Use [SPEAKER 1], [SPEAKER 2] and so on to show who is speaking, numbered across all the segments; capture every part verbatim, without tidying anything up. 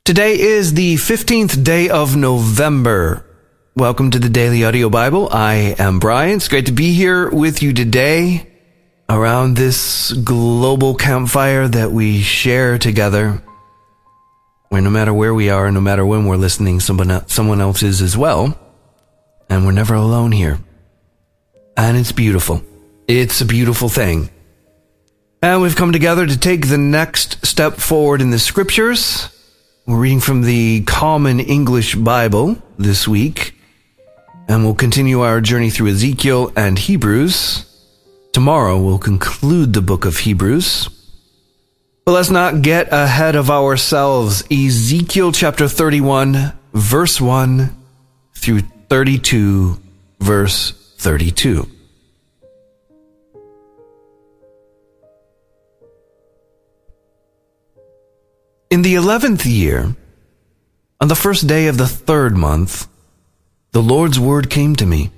[SPEAKER 1] Today is the fifteenth day of November. Welcome to the Daily Audio Bible. I am Brian. It's great to be here with you today around this global campfire that we share together, where no matter where we are, no matter when we're listening, someone, someone else is as well. And we're never alone here. And it's beautiful. It's a beautiful thing. And we've come together to take the next step forward in the scriptures. We're reading from the Common English Bible this week, and we'll continue our journey through Ezekiel and Hebrews. Tomorrow we'll conclude the book of Hebrews. But let's not get ahead of ourselves. Ezekiel chapter thirty-one, verse one through thirty-two, verse thirty-two. In the eleventh year, on the first day of the third month, the Lord's word came to me.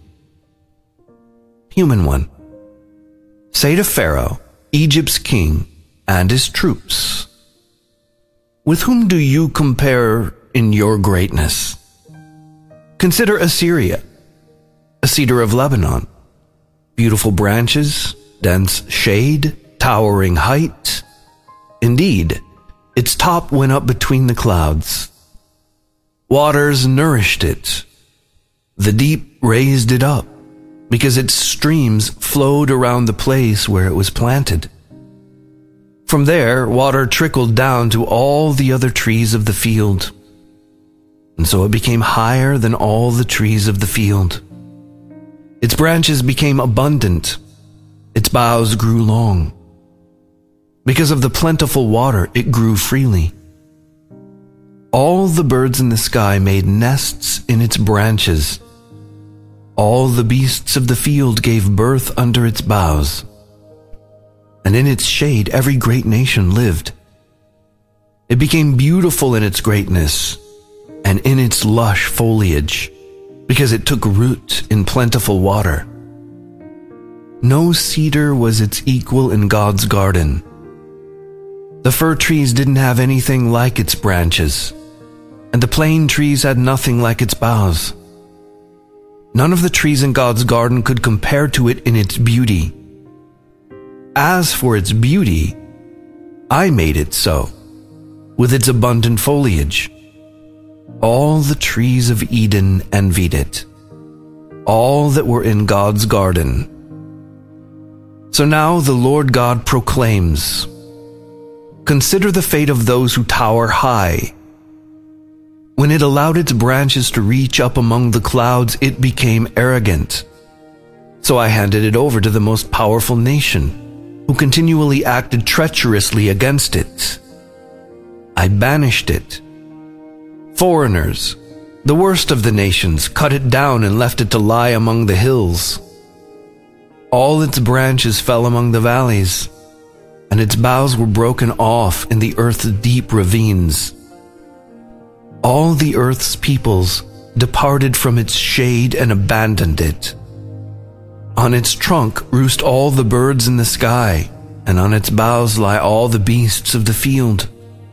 [SPEAKER 1] Human one, say to Pharaoh, Egypt's king, and his troops, with whom do you compare in your greatness? Consider Assyria, a cedar of Lebanon, beautiful branches, dense shade, towering height. Indeed, its top went up between the clouds. Waters nourished it. The deep raised it up, because its streams flowed around the place where it was planted. From there, water trickled down to all the other trees of the field. And so it became higher than all the trees of the field. Its branches became abundant. Its boughs grew long. Because of the plentiful water, it grew freely. All the birds in the sky made nests in its branches. All the beasts of the field gave birth under its boughs. And in its shade every great nation lived. It became beautiful in its greatness and in its lush foliage, because it took root in plentiful water. No cedar was its equal in God's garden. The fir trees didn't have anything like its branches, and the plane trees had nothing like its boughs. None of the trees in God's garden could compare to it in its beauty. As for its beauty, I made it so, with its abundant foliage. All the trees of Eden envied it, all that were in God's garden. So now the Lord God proclaims, consider the fate of those who tower high. When it allowed its branches to reach up among the clouds, it became arrogant. So I handed it over to the most powerful nation, who continually acted treacherously against it. I banished it. Foreigners, the worst of the nations, cut it down and left it to lie among the hills. All its branches fell among the valleys, and its boughs were broken off in the earth's deep ravines. All the earth's peoples departed from its shade and abandoned it. On its trunk roost all the birds in the sky, and on its boughs lie all the beasts of the field.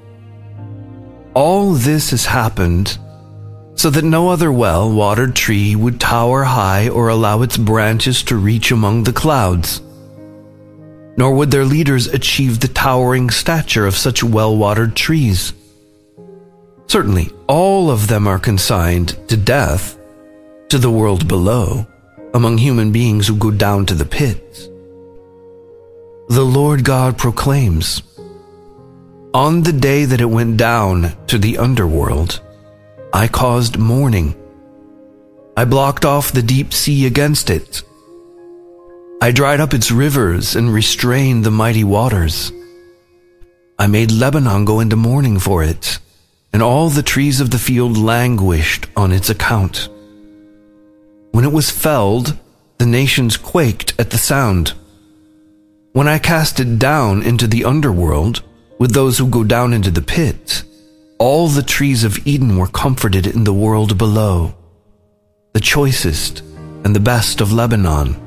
[SPEAKER 1] All this has happened so that no other well-watered tree would tower high or allow its branches to reach among the clouds. Nor would their leaders achieve the towering stature of such well-watered trees. Certainly, all of them are consigned to death, to the world below, among human beings who go down to the pit. The Lord God proclaims, on the day that it went down to the underworld, I caused mourning. I blocked off the deep sea against it. I dried up its rivers and restrained the mighty waters. I made Lebanon go into mourning for it, and all the trees of the field languished on its account. When it was felled, the nations quaked at the sound. When I cast it down into the underworld, with those who go down into the pit, all the trees of Eden were comforted in the world below, the choicest and the best of Lebanon,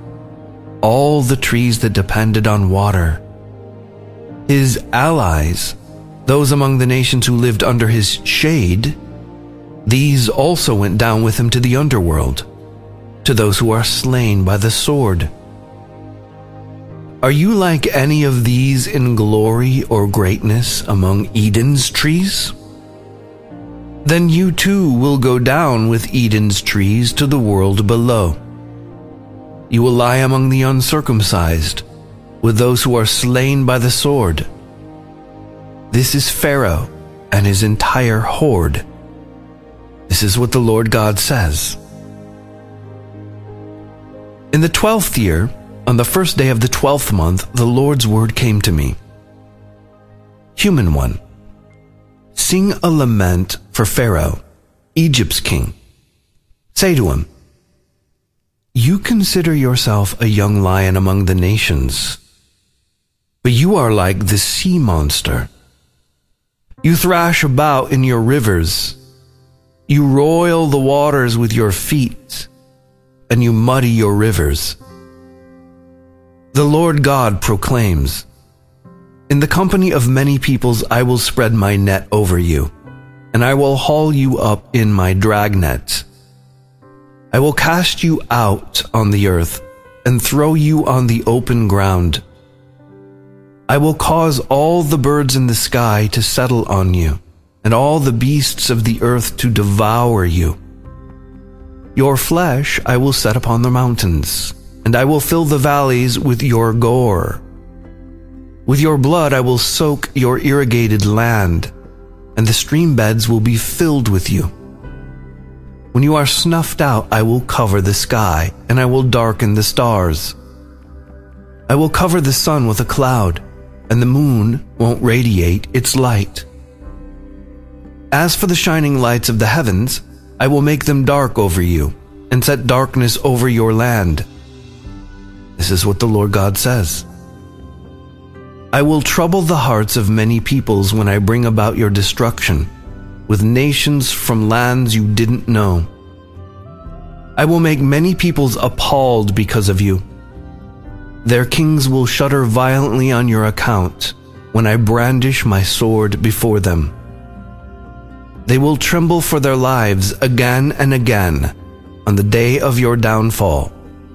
[SPEAKER 1] all the trees that depended on water. His allies, Those among the nations who lived under his shade, these also went down with him to the underworld, to those who are slain by the sword. Are you like any of these in glory or greatness among Eden's trees? Then you too will go down with Eden's trees to the world below. You will lie among the uncircumcised, with those who are slain by the sword. This is Pharaoh and his entire horde. This is what the Lord God says. In the twelfth year, on the first day of the twelfth month, the Lord's word came to me. Human one, sing a lament for Pharaoh, Egypt's king. Say to him, you consider yourself a young lion among the nations, but you are like the sea monster. You thrash about in your rivers. You roil the waters with your feet, and you muddy your rivers. The Lord God proclaims, in the company of many peoples I will spread my net over you, and I will haul you up in my dragnet. I will cast you out on the earth and throw you on the open ground. I will cause all the birds in the sky to settle on you, and all the beasts of the earth to devour you. Your flesh I will set upon the mountains, and I will fill the valleys with your gore. With your blood I will soak your irrigated land, and the stream beds will be filled with you. When you are snuffed out, I will cover the sky, and I will darken the stars. I will cover the sun with a cloud, and the moon won't radiate its light. As for the shining lights of the heavens, I will make them dark over you, and set darkness over your land. This is what the Lord God says. I will trouble the hearts of many peoples when I bring about your destruction, with nations from lands you didn't know. I will make many peoples appalled because of you. Their kings will shudder violently on your account when I brandish my sword before them. They will tremble for their lives again and again on the day of your downfall.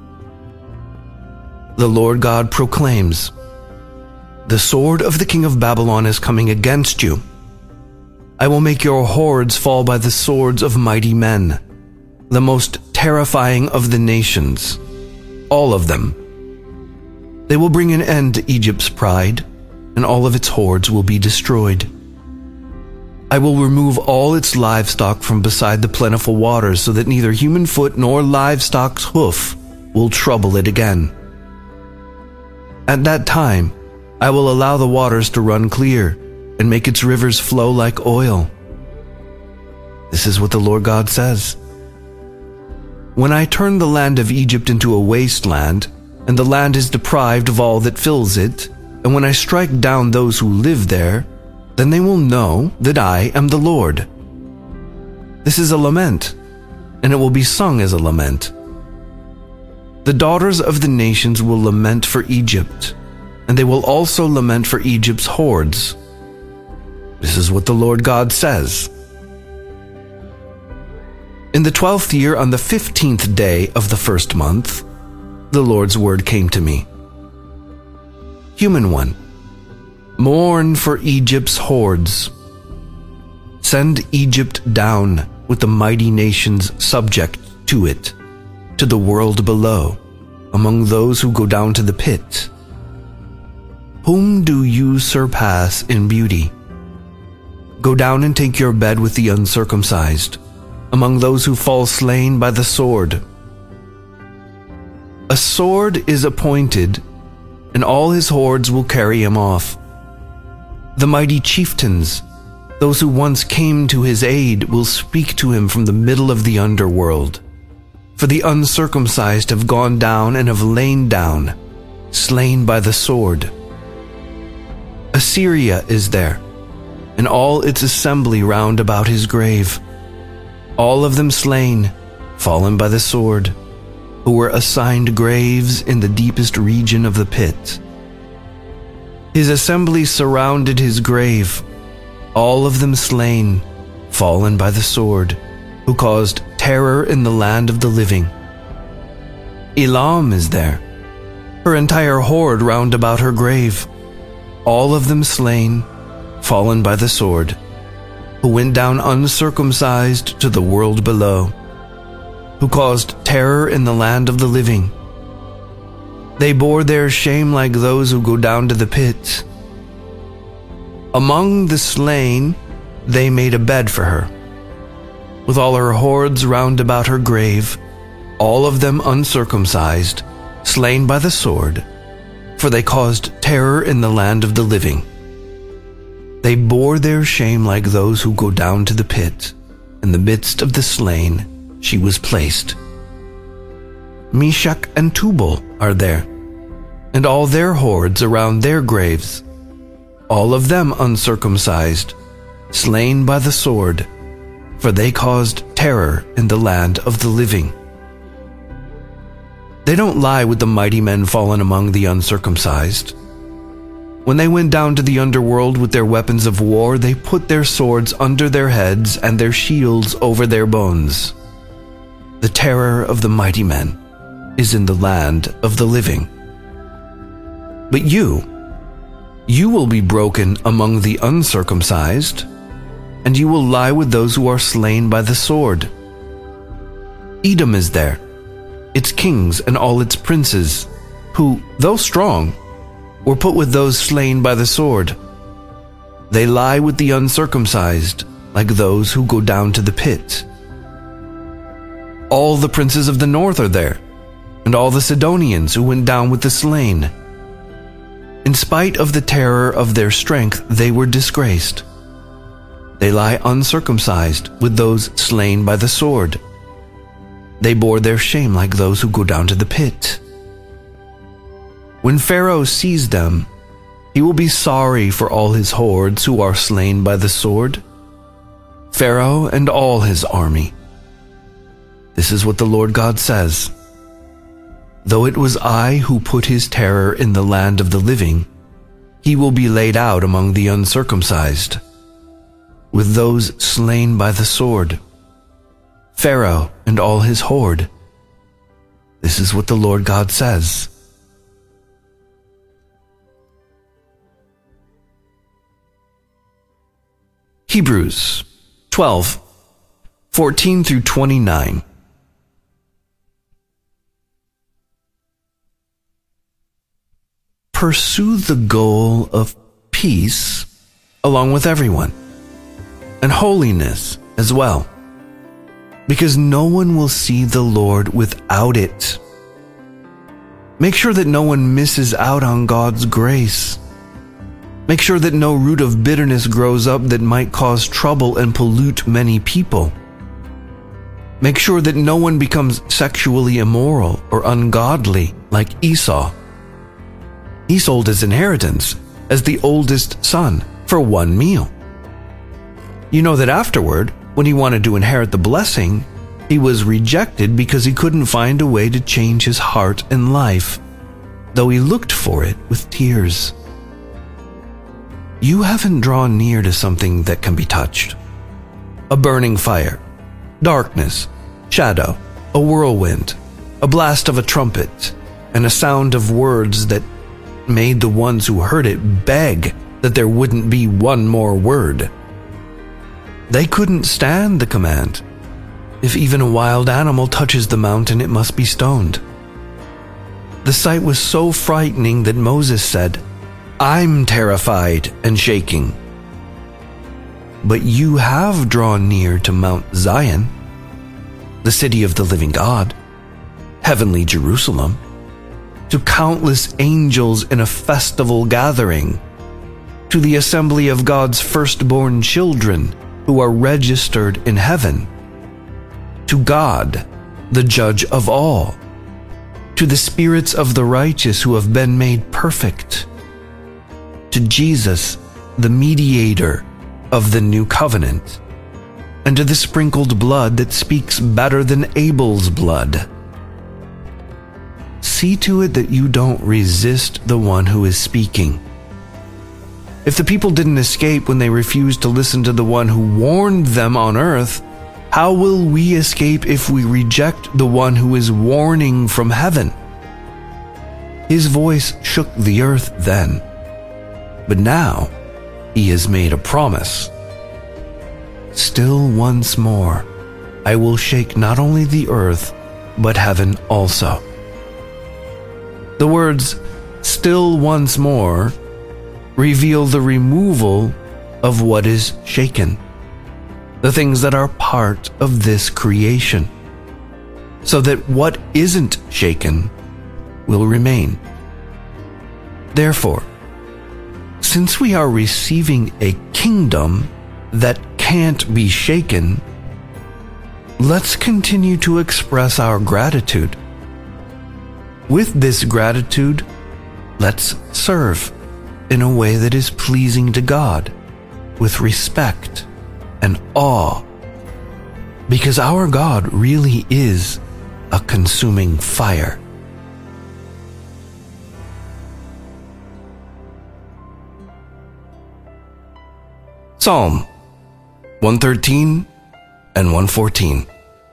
[SPEAKER 1] The Lord God proclaims, the sword of the king of Babylon is coming against you. I will make your hordes fall by the swords of mighty men, the most terrifying of the nations, all of them. They will bring an end to Egypt's pride, and all of its hordes will be destroyed. I will remove all its livestock from beside the plentiful waters, so that neither human foot nor livestock's hoof will trouble it again. At that time, I will allow the waters to run clear, and make its rivers flow like oil. This is what the Lord God says. When I turn the land of Egypt into a wasteland, and the land is deprived of all that fills it, and when I strike down those who live there, then they will know that I am the Lord. This is a lament, and it will be sung as a lament. The daughters of the nations will lament for Egypt, and they will also lament for Egypt's hordes. This is what the Lord God says. In the twelfth year, on the fifteenth day of the first month, the Lord's word came to me. Human one, mourn for Egypt's hordes. Send Egypt down with the mighty nations subject to it, to the world below, among those who go down to the pit. Whom do you surpass in beauty? Go down and take your bed with the uncircumcised, among those who fall slain by the sword. A sword is appointed, and all his hordes will carry him off. The mighty chieftains, those who once came to his aid, will speak to him from the middle of the underworld. For the uncircumcised have gone down and have lain down, slain by the sword. Assyria is there, and all its assembly round about his grave, all of them slain, fallen by the sword, who were assigned graves in the deepest region of the pit. His assembly surrounded his grave, all of them slain, fallen by the sword, who caused terror in the land of the living. Elam is there, her entire horde round about her grave, all of them slain, fallen by the sword, who went down uncircumcised to the world below, who caused terror in the land of the living. They bore their shame like those who go down to the pit. Among the slain, they made a bed for her, with all her hordes round about her grave, all of them uncircumcised, slain by the sword, for they caused terror in the land of the living. They bore their shame like those who go down to the pit. In the midst of the slain, she was placed. Meshach and Tubal are there, and all their hordes around their graves, all of them uncircumcised, slain by the sword, for they caused terror in the land of the living. They don't lie with the mighty men fallen among the uncircumcised. When they went down to the underworld with their weapons of war, they put their swords under their heads and their shields over their bones. The terror of the mighty men is in the land of the living. But you, you will be broken among the uncircumcised, and you will lie with those who are slain by the sword. Edom is there, its kings and all its princes, who, though strong, were put with those slain by the sword. They lie with the uncircumcised, like those who go down to the pit. All the princes of the north are there, and all the Sidonians who went down with the slain. In spite of the terror of their strength, they were disgraced. They lie uncircumcised with those slain by the sword. They bore their shame like those who go down to the pit. When Pharaoh sees them, he will be sorry for all his hordes who are slain by the sword, Pharaoh and all his army. This is what the Lord God says. Though it was I who put his terror in the land of the living, he will be laid out among the uncircumcised, with those slain by the sword, Pharaoh and all his horde. This is what the Lord God says. Hebrews twelve, fourteen through twenty-nine. Pursue the goal of peace along with everyone, and holiness as well, because no one will see the Lord without it. Make sure that no one misses out on God's grace. Make sure that no root of bitterness grows up that might cause trouble and pollute many people. Make sure that no one becomes sexually immoral or ungodly like Esau. He sold his inheritance as the oldest son for one meal. You know that afterward, when he wanted to inherit the blessing, he was rejected because he couldn't find a way to change his heart and life, though he looked for it with tears. You haven't drawn near to something that can be touched. A burning fire, darkness, shadow, a whirlwind, a blast of a trumpet, and a sound of words that made the ones who heard it beg that there wouldn't be one more word. They couldn't stand the command. If even a wild animal touches the mountain, it must be stoned. The sight was so frightening that Moses said, "I'm terrified and shaking." But you have drawn near to Mount Zion, the city of the living God, heavenly Jerusalem, to countless angels in a festival gathering, to the assembly of God's firstborn children who are registered in heaven, to God, the judge of all, to the spirits of the righteous who have been made perfect, to Jesus, the mediator of the new covenant, and to the sprinkled blood that speaks better than Abel's blood. See to it that you don't resist the one who is speaking. If the people didn't escape when they refused to listen to the one who warned them on earth, how will we escape if we reject the one who is warning from heaven? His voice shook the earth then, but now he has made a promise. Still once more, I will shake not only the earth, but heaven also. The words, still once more, reveal the removal of what is shaken, the things that are part of this creation, so that what isn't shaken will remain. Therefore, since we are receiving a kingdom that can't be shaken, let's continue to express our gratitude. With this gratitude, let's serve in a way that is pleasing to God, with respect and awe, because our God really is a consuming fire. Psalm one thirteen and one fourteen.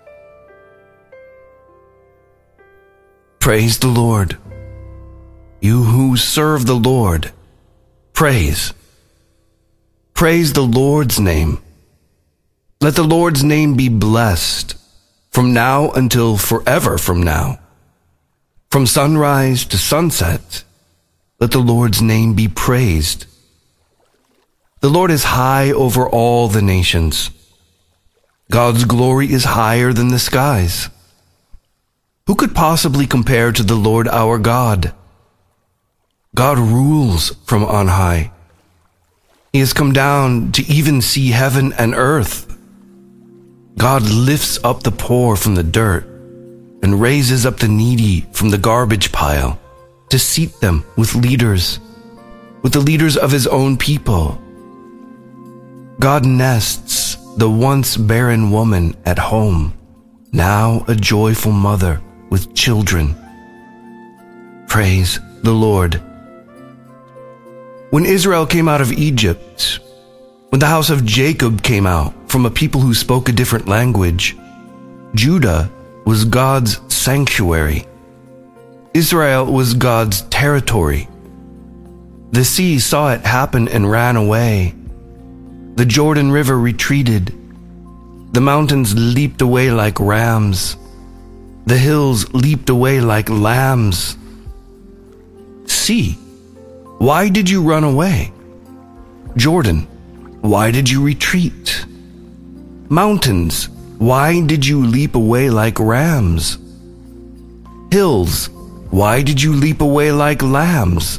[SPEAKER 1] Praise the Lord. You who serve the Lord, praise. Praise the Lord's name. Let the Lord's name be blessed from now until forever from now. From sunrise to sunset, let the Lord's name be praised. The Lord is high over all the nations. God's glory is higher than the skies. Who could possibly compare to the Lord our God? God rules from on high. He has come down to even see heaven and earth. God lifts up the poor from the dirt and raises up the needy from the garbage pile to seat them with leaders, with the leaders of his own people. God nests the once barren woman at home, now a joyful mother with children. Praise the Lord. When Israel came out of Egypt, when the house of Jacob came out from a people who spoke a different language, Judah was God's sanctuary. Israel was God's territory. The sea saw it happen and ran away. The Jordan River retreated. The mountains leaped away like rams. The hills leaped away like lambs. Sea, why did you run away? Jordan, why did you retreat? Mountains, why did you leap away like rams? Hills, why did you leap away like lambs?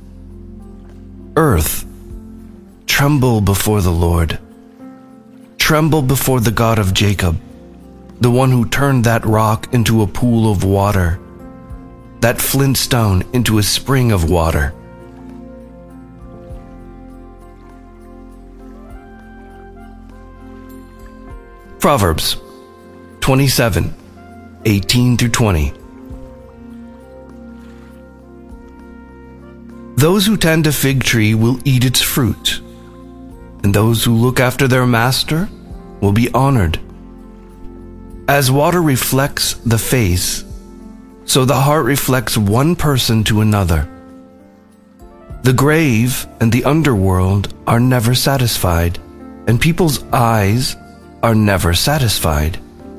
[SPEAKER 1] Earth, tremble before the Lord. Tremble before the God of Jacob, the one who turned that rock into a pool of water, that flint stone into a spring of water. Proverbs twenty-seven, eighteen through twenty. Those who tend a fig tree will eat its fruit, and those who look after their master will be honored. As water reflects the face, so the heart reflects one person to another. The grave and the underworld are never satisfied, and people's eyes are never satisfied.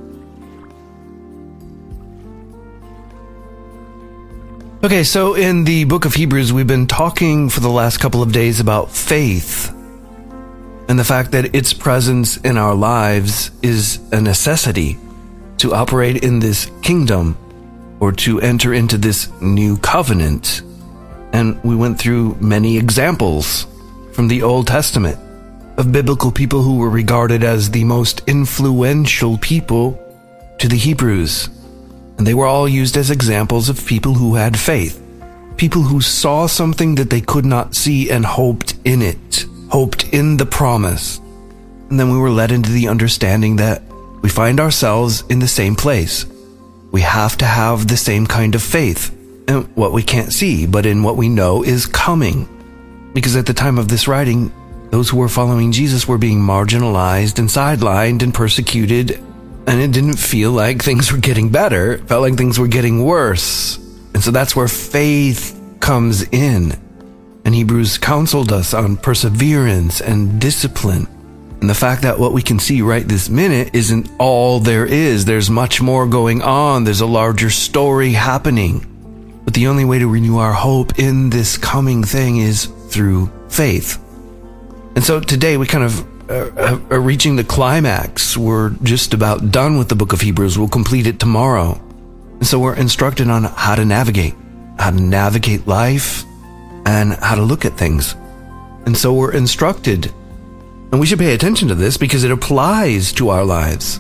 [SPEAKER 1] Okay, so in the book of Hebrews, we've been talking for the last couple of days about faith and the fact that its presence in our lives is a necessity to operate in this kingdom or to enter into this new covenant. And we went through many examples from the Old Testament of biblical people who were regarded as the most influential people to the Hebrews. And they were all used as examples of people who had faith, people who saw something that they could not see and hoped in it, hoped in the promise. And then we were led into the understanding that we find ourselves in the same place. We have to have the same kind of faith in what we can't see, but in what we know is coming. Because at the time of this writing, those who were following Jesus were being marginalized and sidelined and persecuted, and it didn't feel like things were getting better. It felt like things were getting worse. And so that's where faith comes in. And Hebrews counseled us on perseverance and discipline. And the fact that what we can see right this minute isn't all there is. There's much more going on. There's a larger story happening. But the only way to renew our hope in this coming thing is through faith. And so today we kind of uh, are reaching the climax. We're just about done with the book of Hebrews. We'll complete it tomorrow. And so we're instructed on how to navigate, how to navigate life, and how to look at things. And so we're instructed, and we should pay attention to this because it applies to our lives.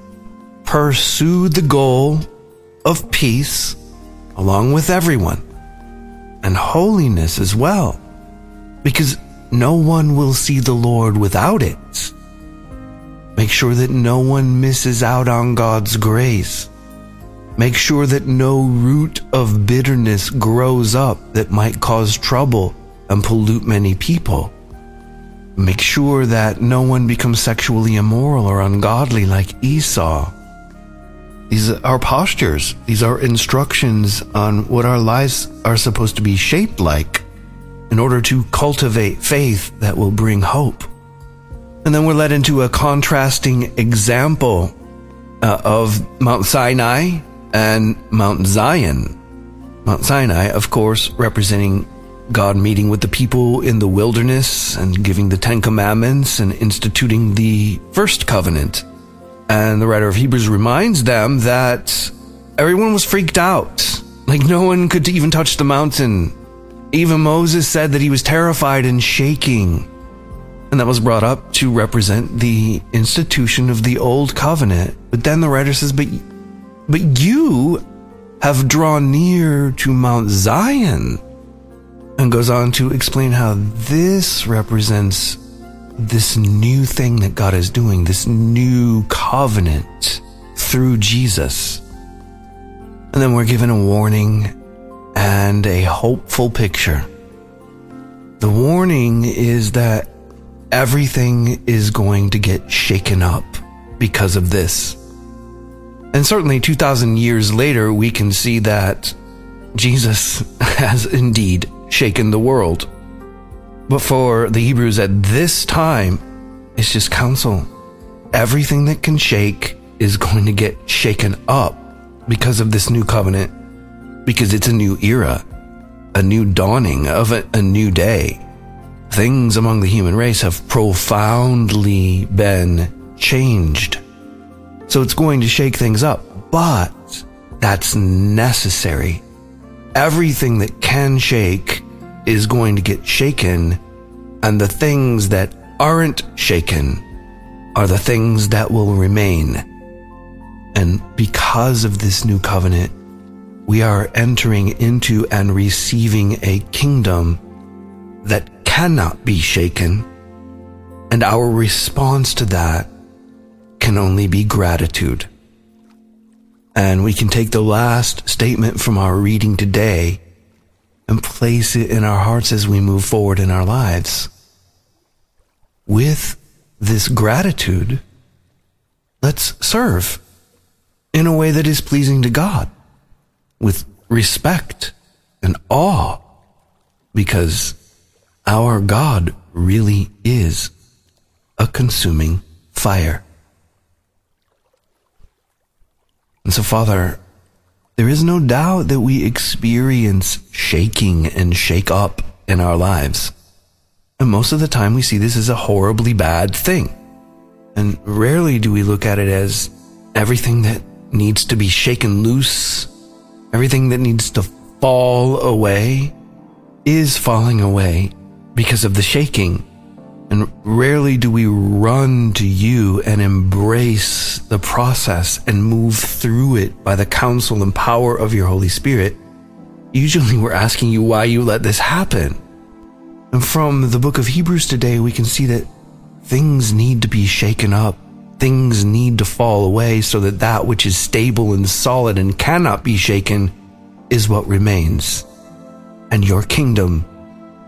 [SPEAKER 1] Pursue the goal of peace along with everyone, and holiness as well, because no one will see the Lord without it. Make sure that no one misses out on God's grace. Make sure that no root of bitterness grows up that might cause trouble and pollute many people. Make sure that no one becomes sexually immoral or ungodly like Esau. These are our postures. These are instructions on what our lives are supposed to be shaped like in order to cultivate faith that will bring hope. And then we're led into a contrasting example uh, of Mount Sinai and Mount Zion. Mount Sinai, of course, representing God meeting with the people in the wilderness and giving the Ten Commandments and instituting the first covenant. And the writer of Hebrews reminds them that everyone was freaked out. Like no one could even touch the mountain. Even Moses said that he was terrified and shaking. And that was brought up to represent the institution of the old covenant. But then the writer says, but But you have drawn near to Mount Zion, and goes on to explain how this represents this new thing that God is doing, this new covenant through Jesus. And then we're given a warning and a hopeful picture. The warning is that everything is going to get shaken up because of this. And certainly two thousand years later, we can see that Jesus has indeed shaken the world. But for the Hebrews at this time, it's just counsel. Everything that can shake is going to get shaken up because of this new covenant, because it's a new era, a new dawning of a, a new day. Things among the human race have profoundly been changed. So it's going to shake things up, but that's necessary. Everything that can shake is going to get shaken, and the things that aren't shaken are the things that will remain. And because of this new covenant, we are entering into and receiving a kingdom that cannot be shaken, and our response to that can only be gratitude. And we can take the last statement from our reading today and place it in our hearts as we move forward in our lives. With this gratitude, let's serve in a way that is pleasing to God, with respect and awe, because our God really is a consuming fire. And so, Father, there is no doubt that we experience shaking and shake up in our lives. And most of the time we see this as a horribly bad thing. And rarely do we look at it as everything that needs to be shaken loose, everything that needs to fall away is falling away because of the shaking. And rarely do we run to you and embrace the process and move through it by the counsel and power of your Holy Spirit. Usually we're asking you why you let this happen. And from the book of Hebrews today, we can see that things need to be shaken up. Things need to fall away so that that which is stable and solid and cannot be shaken is what remains. And your kingdom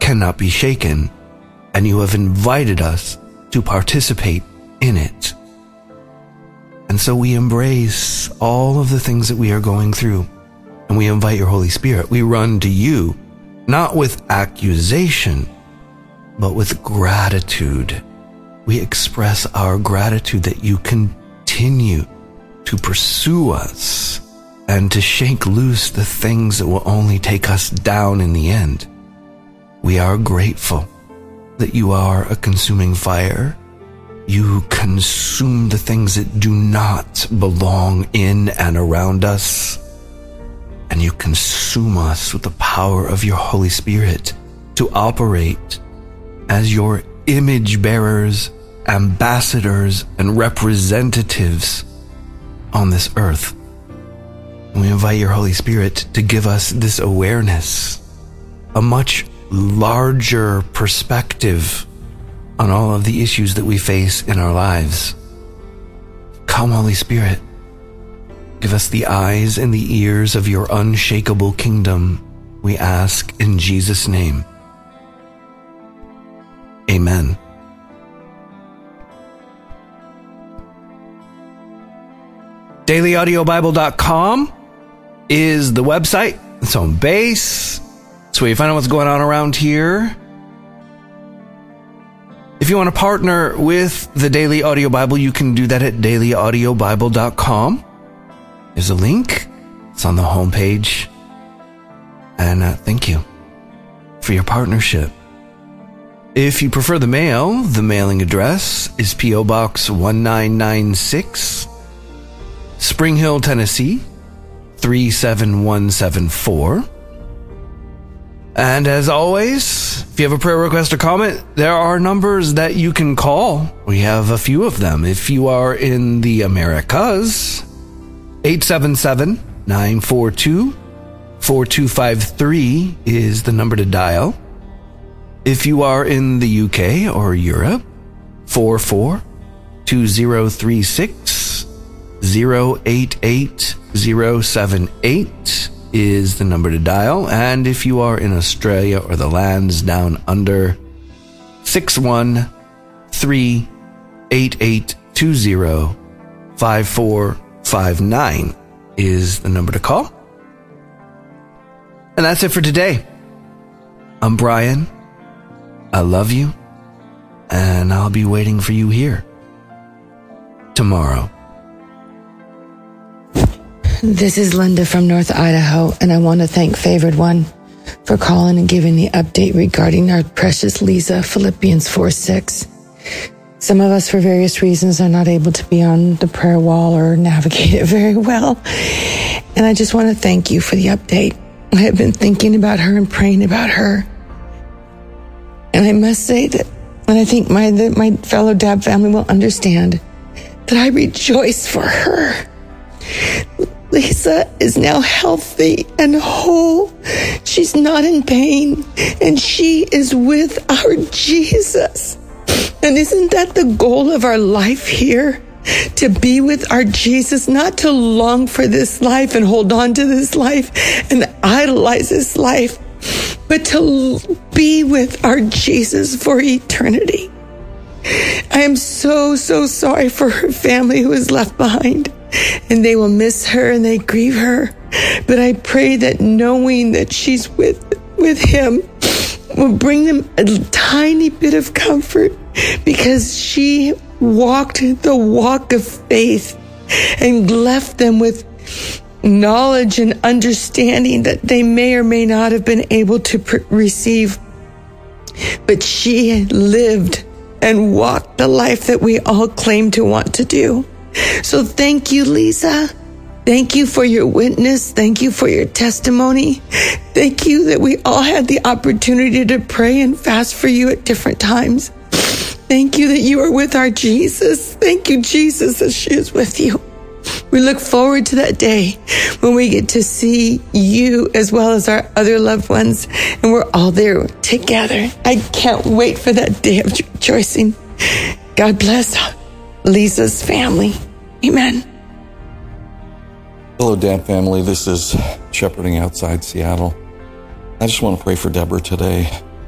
[SPEAKER 1] cannot be shaken, and you have invited us to participate in it. And so we embrace all of the things that we are going through, and we invite your Holy Spirit. We run to you, not with accusation, but with gratitude. We express our gratitude that you continue to pursue us and to shake loose the things that will only take us down in the end. We are grateful that you are a consuming fire. You consume the things that do not belong in and around us, and you consume us with the power of your Holy Spirit to operate as your image bearers, ambassadors, and representatives on this earth. We invite your Holy Spirit to give us this awareness, a much larger perspective on all of the issues that we face in our lives. Come, Holy Spirit, give us the eyes and the ears of your unshakable kingdom, we ask in Jesus' name. Amen. daily audio bible dot com is the website. It's on base. It's where you find out what's going on around here. If you want to partner with the Daily Audio Bible, you can do that at daily audio bible dot com. There's a link. It's on the homepage. And uh, thank you for your partnership. If you prefer the mail, the mailing address is P O Box one nine nine six, Spring Hill, Tennessee, three seven one seven four. And as always, if you have a prayer request or comment, there are numbers that you can call. We have a few of them. If you are in the Americas, eight seven seven, nine four two, four two five three is the number to dial. If you are in the U K or Europe, four four two zero three six, zero eight eight zero seven eight is the number to dial. And if you are in Australia or the lands down under, six one three eight eight two zero five four five nine is the number to call. And that's it for today. I'm Brian. I love you, and I'll be waiting for you here tomorrow.
[SPEAKER 2] This is Linda from North Idaho, and I want to thank Favored One for calling and giving the update regarding our precious Lisa, Philippians four six. Some of us, for various reasons, are not able to be on the prayer wall or navigate it very well. And I just want to thank you for the update. I have been thinking about her and praying about her. And I must say that, and I think my that my fellow Dab family will understand, that I rejoice for her. Lisa is now healthy and whole. She's not in pain, and she is with our Jesus. And isn't that the goal of our life here? To be with our Jesus, not to long for this life and hold on to this life and idolize this life, but to be with our Jesus for eternity. I am so, so sorry for her family who is left behind, and they will miss her and they grieve her. But I pray that knowing that she's with, with him will bring them a tiny bit of comfort, because she walked the walk of faith and left them with knowledge and understanding that they may or may not have been able to pr- receive. But she lived and walked the life that we all claim to want to do. So thank you, Lisa. Thank you for your witness. Thank you for your testimony. Thank you that we all had the opportunity to pray and fast for you at different times. Thank you that you are with our Jesus. Thank you, Jesus, that she is with you. We look forward to that day when we get to see you as well as our other loved ones, and we're all there together. I can't wait for that day of rejoicing. God bless Lisa's family. Amen.
[SPEAKER 3] Hello, Dad family. This is Shepherding Outside Seattle. I just want to pray for Deborah today.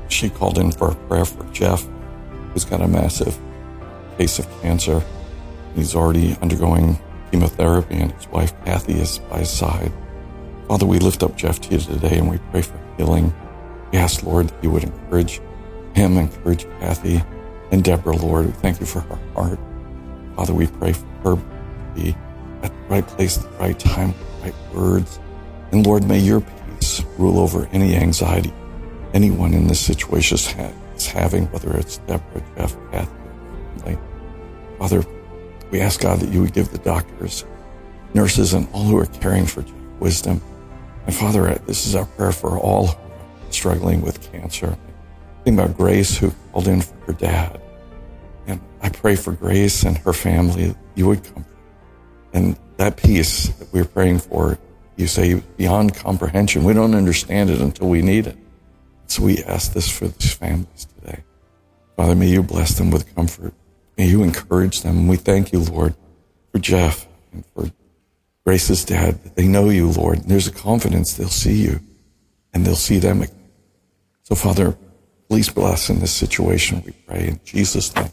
[SPEAKER 3] she called in for a prayer for Jeff, who's got a massive case of cancer. He's already undergoing chemotherapy, and his wife, Kathy, is by his side. Father, we lift up Jeff to you today, and we pray for healing. We ask, Lord, that you would encourage him, encourage Kathy, and Deborah, Lord. We thank you for her heart. Father, we pray for her to be at the right place at the right time, with the right words. And Lord, may your peace rule over any anxiety anyone in this situation is having, whether it's Deborah, Jeff, Kathy, or family. Father, we ask, God, that you would give the doctors, nurses, and all who are caring for Jeff wisdom. And Father, this is our prayer for all who are struggling with cancer. Think about Grace, who called in for her dad. And I pray for Grace and her family, you would comfort. And that peace that we're praying for, you say, beyond comprehension. We don't understand it until we need it. So we ask this for these families today. Father, may you bless them with comfort. May you encourage them. And we thank you, Lord, for Jeff and for Grace's dad. They know you, Lord. And there's a confidence they'll see you and they'll see them again. So, Father, please bless in this situation, we pray in Jesus' name.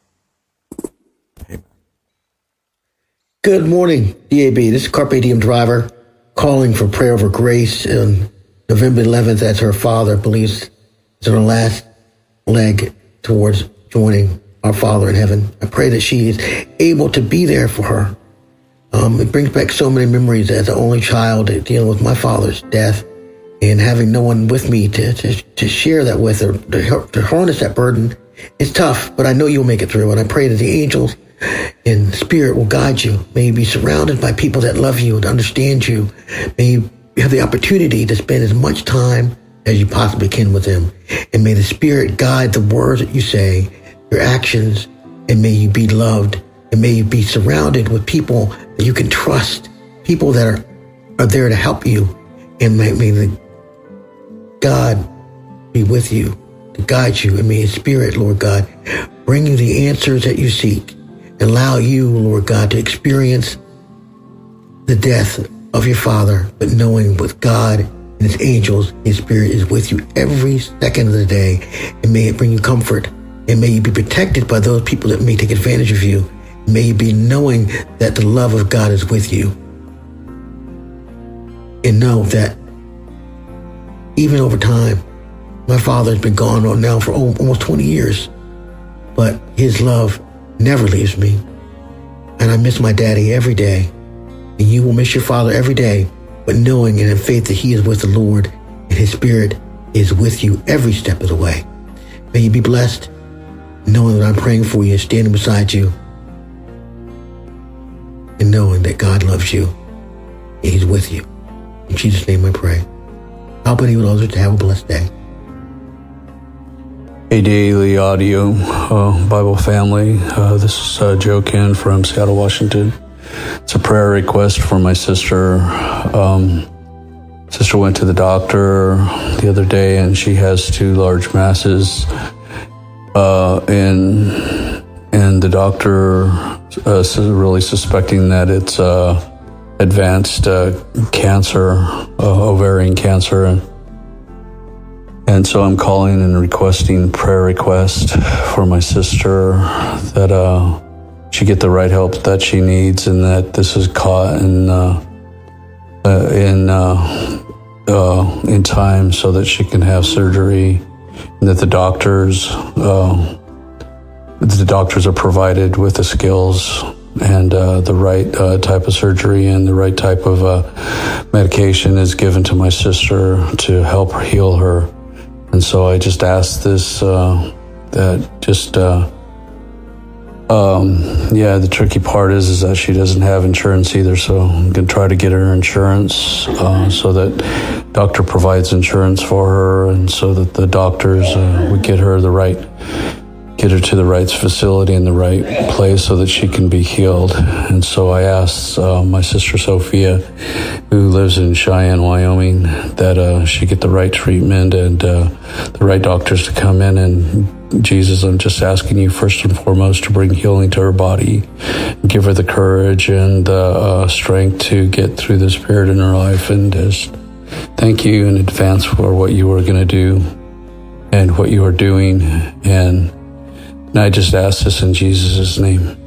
[SPEAKER 3] Amen.
[SPEAKER 4] Good morning, D A B. This is Carpe Diem driver calling for prayer over Grace on November eleventh, as her father believes is her last leg towards joining our Father in heaven. I pray that she is able to be there for her. Um, it brings back so many memories as the only child dealing with my father's death and having no one with me to, to, to share that with her, to, to harness that burden. It's tough, but I know you'll make it through. And I pray that the angels and Spirit will guide you. May you be surrounded by people that love you and understand you. May you have the opportunity to spend as much time as you possibly can with them. And may the Spirit guide the words that you say, your actions, and may you be loved. And may you be surrounded with people that you can trust, people that are, are there to help you. And may, may the God be with you, to guide you. And may His Spirit, Lord God, bring you the answers that you seek. And allow you, Lord God, to experience the death of your father, but knowing with God and His angels, His Spirit is with you every second of the day. And may it bring you comfort. And may you be protected by those people that may take advantage of you. May you be knowing that the love of God is with you. And know that even over time, my father has been gone on now for almost twenty years, but his love never leaves me. And I miss my daddy every day. And you will miss your father every day, but knowing and in faith that he is with the Lord and His Spirit is with you every step of the way. May you be blessed, knowing that I'm praying for you, standing beside you, and knowing that God loves you and He's with you. In Jesus' name I pray. Help any of others to have a blessed day.
[SPEAKER 5] Hey, Daily Audio uh, Bible family. Uh, this is uh, Joe Ken from Seattle, Washington. It's a prayer request for my sister. Um, sister went to the doctor the other day, and she has two large masses. Uh, and and the doctor uh, is really suspecting that it's uh, advanced uh, cancer, uh, ovarian cancer, and and so I'm calling and requesting prayer request for my sister that uh, she get the right help that she needs, and that this is caught in uh, uh, in uh, uh, in time so that she can have surgery. And that the doctors, uh, the doctors are provided with the skills and uh, the right uh, type of surgery and the right type of uh, medication is given to my sister to help heal her. And so I just asked this, uh, that just, uh, um, yeah, the tricky part is, is that she doesn't have insurance either. So I'm going to try to get her insurance, uh, so that doctor provides insurance for her, and so that the doctors uh, would get her the right, get her to the right facility in the right place so that she can be healed. And so I asked uh, my sister Sophia, who lives in Cheyenne, Wyoming, that uh, she get the right treatment and uh, the right doctors to come in. And Jesus, I'm just asking you first and foremost to bring healing to her body, give her the courage and the uh, strength to get through this period in her life. And just thank you in advance for what you are going to do. and what you are doing. And, and I just ask this in Jesus' name.